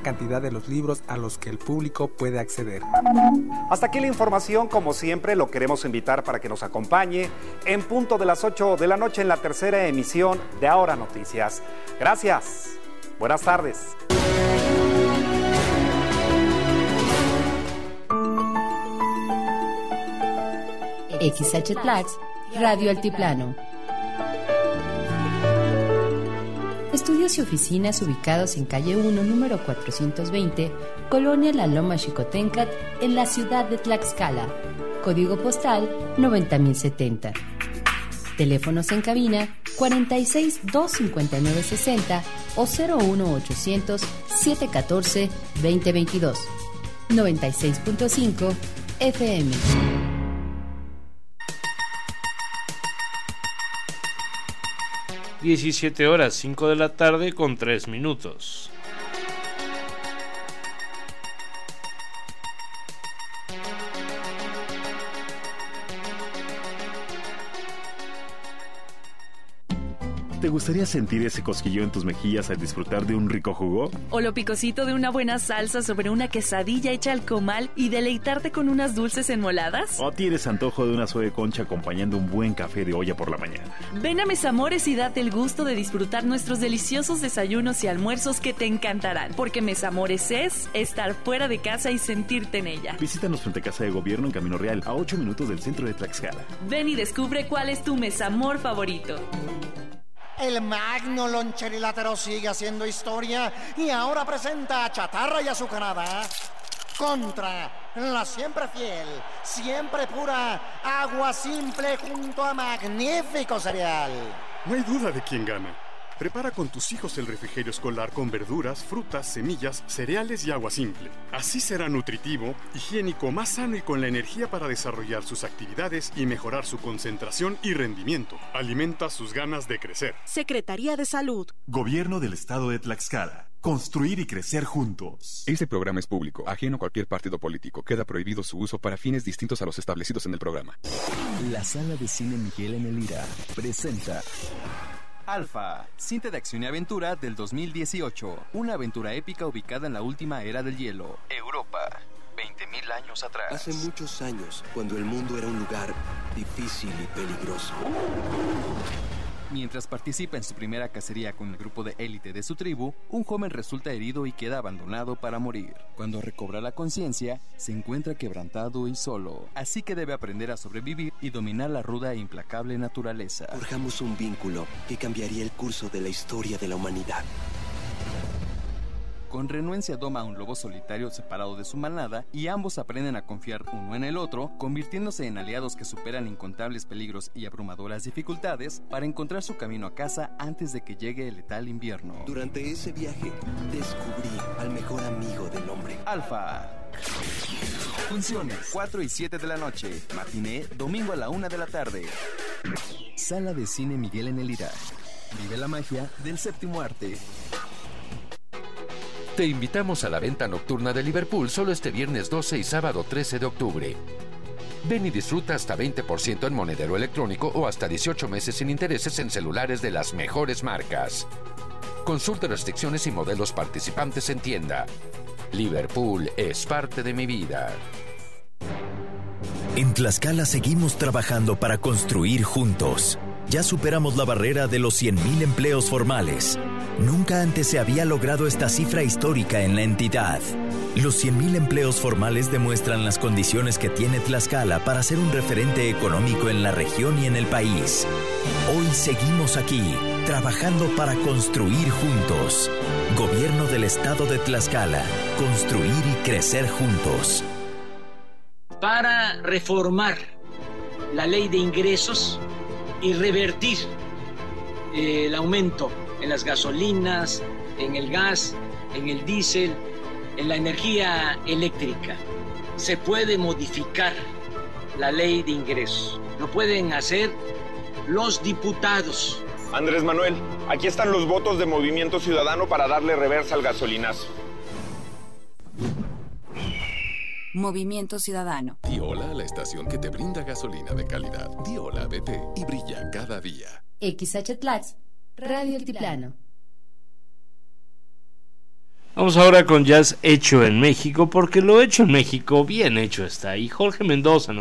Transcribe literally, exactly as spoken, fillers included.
cantidad de los libros a los que el público puede acceder. Hasta aquí la información, como siempre, lo queremos invitar para que nos acompañe en punto de las ocho de la noche en la tercera emisión de Ahora Noticias. Gracias. Buenas tardes. X H Tlax, Radio Altiplano. Estudios y oficinas ubicados en calle uno, número cuatrocientos veinte, Colonia La Loma Xicoténcat, en la ciudad de Tlaxcala. Código postal noventa mil setenta. Teléfonos en cabina cuarenta y seis, doscientos cincuenta y nueve, sesenta o cero uno ochocientos, setecientos catorce, veinte veintidós. noventa y seis punto cinco F M. diecisiete horas, cinco de la tarde con tres minutos. ¿Te gustaría sentir ese cosquilleo en tus mejillas al disfrutar de un rico jugo? ¿O lo picosito de una buena salsa sobre una quesadilla hecha al comal y deleitarte con unas dulces enmoladas? ¿O tienes antojo de una suave concha acompañando un buen café de olla por la mañana? Ven a Mes Amores y date el gusto de disfrutar nuestros deliciosos desayunos y almuerzos que te encantarán, porque Mes Amores es estar fuera de casa y sentirte en ella. Visítanos frente a Casa de Gobierno en Camino Real, a ocho minutos del centro de Tlaxcala. Ven y descubre cuál es tu Mes Amor favorito. El magno loncherilátero sigue haciendo historia y ahora presenta a Chatarra y Azucarada contra la siempre fiel, siempre pura Agua Simple junto a Magnífico Cereal. No hay duda de quién gana. Prepara con tus hijos el refrigerio escolar con verduras, frutas, semillas, cereales y agua simple. Así será nutritivo, higiénico, más sano y con la energía para desarrollar sus actividades y mejorar su concentración y rendimiento. Alimenta sus ganas de crecer. Secretaría de Salud. Gobierno del Estado de Tlaxcala. Construir y crecer juntos. Este programa es público, ajeno a cualquier partido político. Queda prohibido su uso para fines distintos a los establecidos en el programa. La Sala de Cine Miguel en Elira presenta Alfa, cinta de acción y aventura del dos mil dieciocho. Una aventura épica ubicada en la última era del hielo, Europa, veinte mil años atrás. Hace muchos años, cuando el mundo era un lugar difícil y peligroso. Mientras participa en su primera cacería con el grupo de élite de su tribu, un joven resulta herido y queda abandonado para morir. Cuando recobra la conciencia, se encuentra quebrantado y solo. Así que debe aprender a sobrevivir y dominar la ruda e implacable naturaleza. Forjamos un vínculo que cambiaría el curso de la historia de la humanidad. Con renuencia doma a un lobo solitario separado de su manada y ambos aprenden a confiar uno en el otro, convirtiéndose en aliados que superan incontables peligros y abrumadoras dificultades para encontrar su camino a casa antes de que llegue el letal invierno. Durante ese viaje, descubrí al mejor amigo del hombre. Alfa. Funciones cuatro y siete de la noche. Matiné, domingo a la una de la tarde. Sala de Cine Miguel en Elira. Vive la magia del séptimo arte. Te invitamos a la venta nocturna de Liverpool solo este viernes doce y sábado trece de octubre. Ven y disfruta hasta veinte por ciento en monedero electrónico o hasta dieciocho meses sin intereses en celulares de las mejores marcas. Consulta restricciones y modelos participantes en tienda. Liverpool es parte de mi vida. En Tlaxcala seguimos trabajando para construir juntos. Ya superamos la barrera de los cien mil empleos formales. Nunca antes se había logrado esta cifra histórica en la entidad. Los cien mil empleos formales demuestran las condiciones que tiene Tlaxcala para ser un referente económico en la región y en el país. Hoy seguimos aquí, trabajando para construir juntos. Gobierno del Estado de Tlaxcala. Construir y crecer juntos. Para reformar la ley de ingresos y revertir eh, el aumento en las gasolinas, en el gas, en el diésel, en la energía eléctrica. Se puede modificar la ley de ingresos. Lo pueden hacer los diputados. Andrés Manuel, aquí están los votos de Movimiento Ciudadano para darle reversa al gasolinazo. Movimiento Ciudadano. Di hola a la estación que te brinda gasolina de calidad. Di hola a B P y brilla cada día. X H Tlax, Radio Altiplano. Vamos ahora con jazz hecho en México, porque lo hecho en México bien hecho está. Y Jorge Mendoza nos